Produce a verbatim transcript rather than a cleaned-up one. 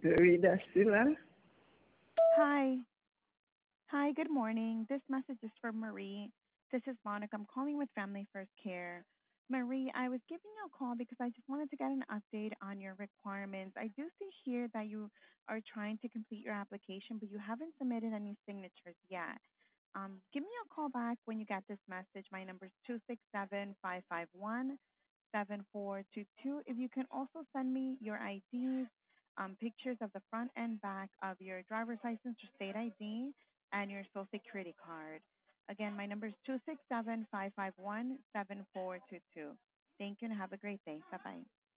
Rita Silla. Hi. Hi, good morning. This message is for Marie. This is Monica. I'm calling with Family First Care. Marie, I was giving you a call because I just wanted to get an update on your requirements. I do see here that you are trying to complete your application, but you haven't submitted any signatures yet. Um, give me a call back when you get this message. My number is two six seven, five five one, seven four two two. If you can also send me your I Ds, um, pictures of the front and back of your driver's license or state I D, and your Social Security card. Again, my number is two six seven, five five one, seven four two two. Thank you and have a great day. Bye-bye.